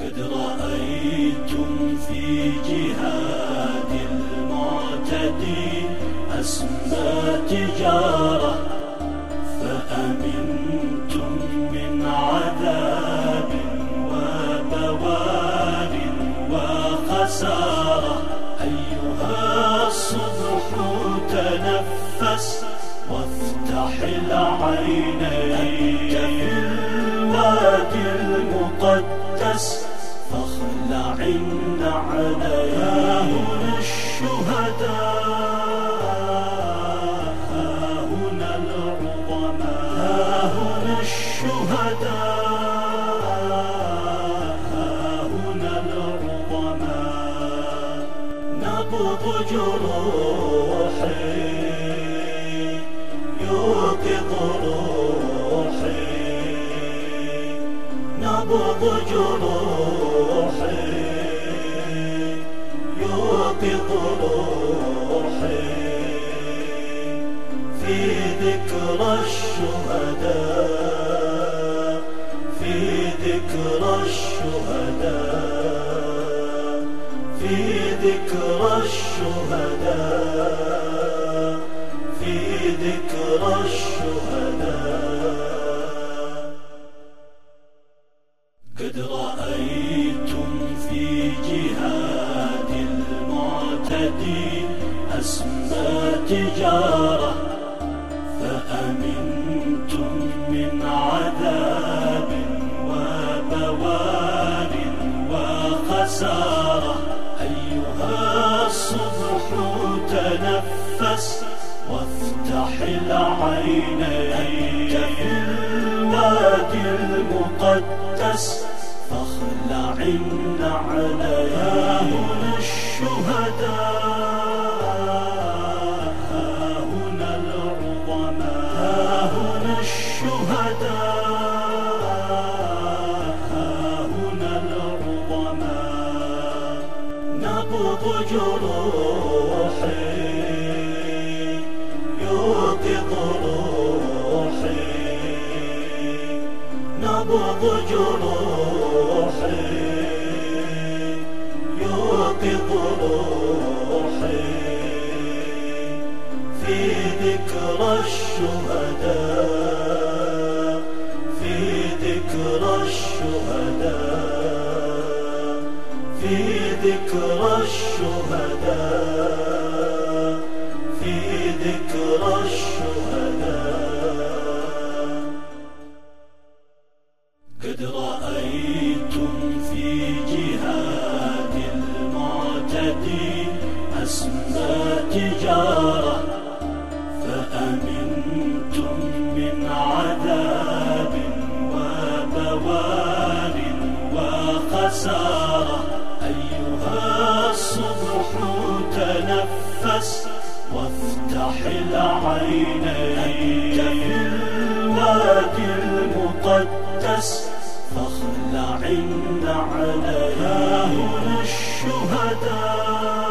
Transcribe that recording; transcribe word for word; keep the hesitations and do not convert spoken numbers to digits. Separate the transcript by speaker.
Speaker 1: قد رأيتم في جهاد المعتدي أسمى تجارة، فأمنتم من عذاب وبوار وخسارة. أيها الصبح تنفس وافتح العينين، في الوادي المقدس فاخلع النعلين. ها هنا الشهداء، ها هنا العظماء، ها هنا الشهداء، ها هنا العظماء. نبض جروحي يوقظ روحي، نبض جروحي يوقظ روحي، في ذكرى الشهداء، في ذكرى الشهداء، في ذكرى الشهداء، في ذكرى الشهداء. قد رأيتم في جهاد المعتدي أسمى تجارة، فأمنتم من عذاب وبوار وخسارة. أيها الصبح تنفس وافتح العينين، في الوادي المقدس فاخلع النعلين. ها هنا الشهداء، ها هنا العظماء، ها هنا الشهداء، ها هنا العظماء. نبض جروحي يوقظ روحي، نبض جروحي يوقظ روحي، في ذكرى الشهداء، في ذكرى الشهداء، في ذكرى الشهداء، في ذكرى الشهداء. قد رأيتم في جهاد المعتدي أسمى تجارة، فأمنتم من عذاب وبوار وخسارة. أيها الصبح تنفس وافتح العينين، في الوادي المقدس فاخلع النعلين. ها هنا الشهداء،